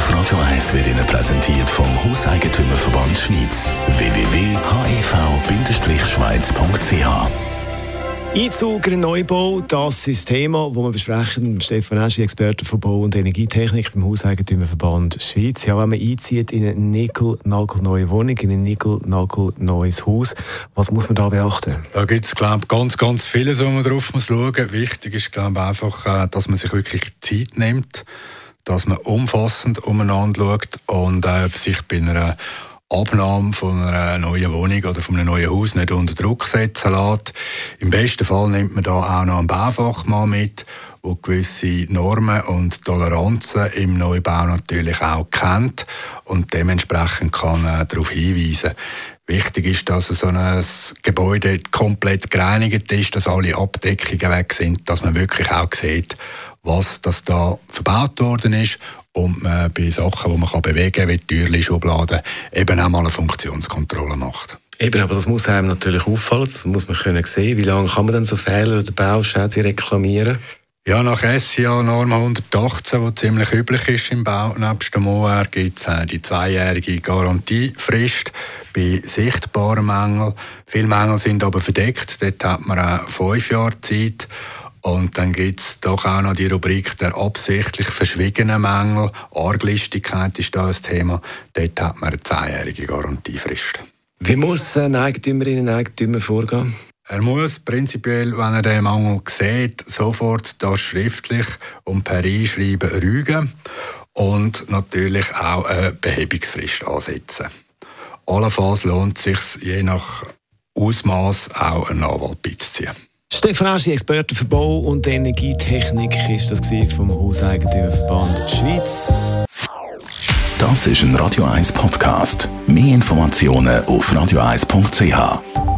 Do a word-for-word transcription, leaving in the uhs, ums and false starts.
auf Radio eins wird Ihnen präsentiert vom Hauseigentümerverband Schweiz. w w w punkt h e v Bindestrich schweiz punkt c h. Einzug in den Neubau, das ist das Thema, das wir besprechen mit Stefan Eschi, Experte für Bau- und Energietechnik beim Hauseigentümerverband Schweiz. Ja, wenn man einzieht in eine nickel-nagelneue Wohnung, in ein nickel-nagelneues Haus, was muss man da beachten? Da gibt es, glaube ich, ganz, ganz vieles, wo man drauf muss schauen muss. Wichtig ist, glaube ich, einfach, dass man sich wirklich Zeit nimmt, dass man umfassend umeinander schaut und äh, sich bei einer Abnahme von einer neuen Wohnung oder von einem neuen Haus nicht unter Druck setzen lässt. Im besten Fall nimmt man da auch noch einen Baufachmann mit, der gewisse Normen und Toleranzen im Neubau natürlich auch kennt und dementsprechend kann äh, darauf hinweisen. Wichtig ist, dass so ein Gebäude komplett gereinigt ist, dass alle Abdeckungen weg sind, dass man wirklich auch sieht, was das da verbaut worden ist und man bei Sachen, die man kann bewegen kann, wie Türen, Schubladen, eben auch mal eine Funktionskontrolle macht. Eben, aber das muss einem natürlich auffallen, das muss man können sehen. Wie lange kann man denn so Fehler oder Bauschäden reklamieren? Ja, nach S I A-Norm hundertachtzehn, die ziemlich üblich ist im Bau, nebst dem O R, gibt es die zweijährige Garantiefrist bei sichtbaren Mängeln. Viele Mängel sind aber verdeckt, dort hat man auch fünf Jahre Zeit. Und dann gibt es doch auch noch die Rubrik der absichtlich verschwiegenen Mängel. Arglistigkeit ist da ein Thema. Dort hat man eine zehnjährige Garantiefrist. Wie muss ein Eigentümerin, ein Eigentümer vorgehen? Er muss prinzipiell, wenn er den Mangel sieht, sofort das schriftlich und per Einschreiben rügen und natürlich auch eine Behebungsfrist ansetzen. Allenfalls lohnt es sich, je nach Ausmaß auch einen Anwalt beizuziehen. Stefan Eschi, Experte für Bau- und Energietechnik, ist das vom Hauseigentümerverband Schweiz. Das ist ein Radio eins Podcast. Mehr Informationen auf radio eins punkt c h.